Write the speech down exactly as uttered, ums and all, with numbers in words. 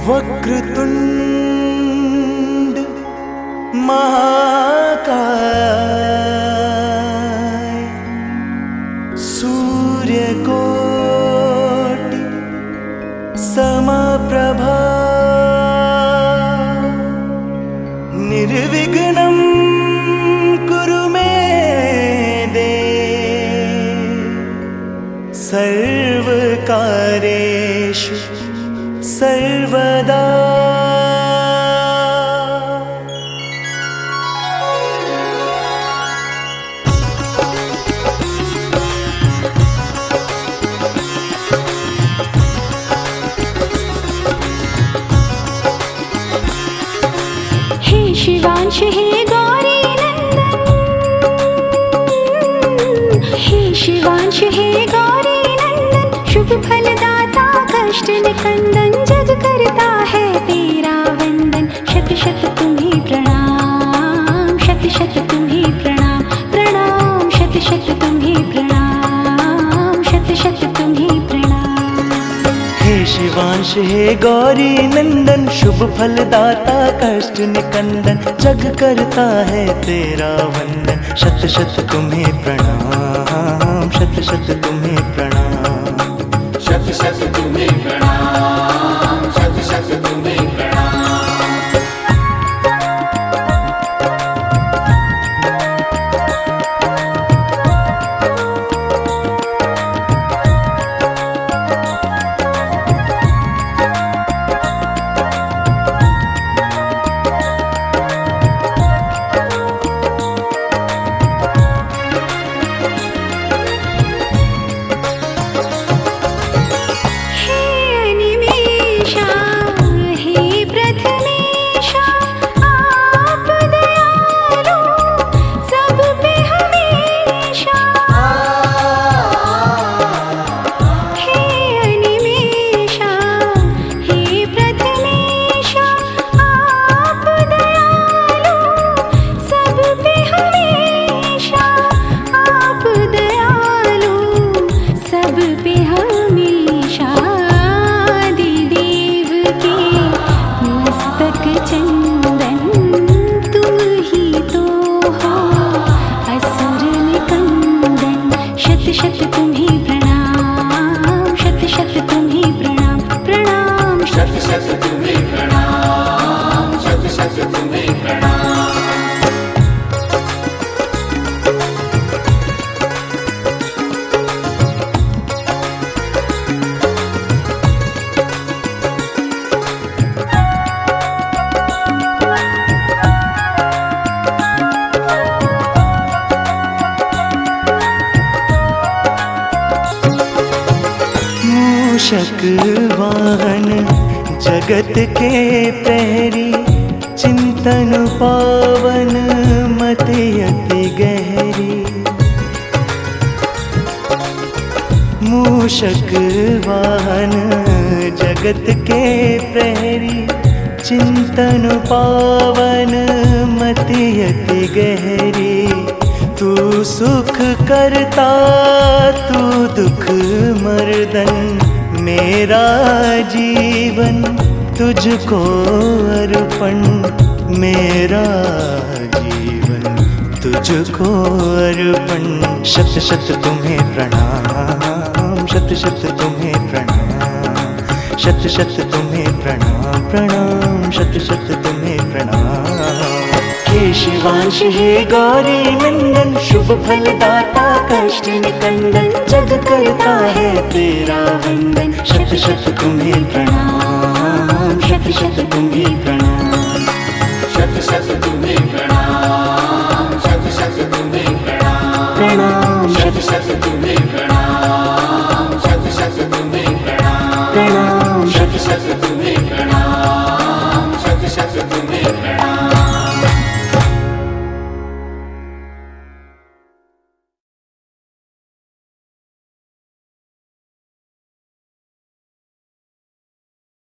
वक्रतुंड महाकाय, सूर्यकोटि समप्रभा, निर्विघ्नं कुरु मे देव, सर्वकार्येषु सर्वदा। हे शिवांश हे गौरी नंदन, हे शिवांश हे गौरी नंदन, शुभ फलदाता कष्ट निकंदन, जग करता है तेरा वंदन। शत शत तुम्हें प्रणाम, शत शत तुम्हें प्रणाम, प्रणाम शत शत तुम्हें प्रणाम, शत शत तुम्हें प्रणाम। हे शिवांश हे गौरी नंदन, शुभ फलदाता कष्ट निकंदन, जग करता है तेरा वंदन। शत शत तुम्हें प्रणाम, शत शत तुम्हें प्रणाम, शत शत तुम्हें प्रणाम, शत शत तुम्हें प्रणाम। शत तुम्हें प्रणाम, शत शत तुम्हें प्रणाम, प्रणाम शत शत तुम्हें प्रणाम, शत शत तुम्हें प्रणाम। मूषक वाहन जगत के प्रहरी, चिंतन पावन मति अति गहरी। मूषक वाहन जगत के प्रहरी, चिंतन पावन मति अति गहरी। तू सुख करता तू दुख मर्दन, मेरा जीवन तुझको अर्पण, मेरा जीवन तुझको अर्पण। शत शत तुम्हें प्रणाम, शत शत तुम्हें प्रणाम, शत शत तुम्हें प्रणाम, प्रणाम शत शत तुम्हें प्रणाम। हे शिवांश हे गौरी नंदन, शुभ फलदाता कष्ट निकंदन, जग करता है तेरा वंदन। शत शत तुम्हें प्रणाम, शत शत तुम्हें प्रणाम, शत शत तुम्हें प्रणाम, शत शत तुम्हें प्रणाम, प्रणाम शत शत तुम्हें प्रणाम, शत शत तुम्हें प्रणाम, प्रणाम।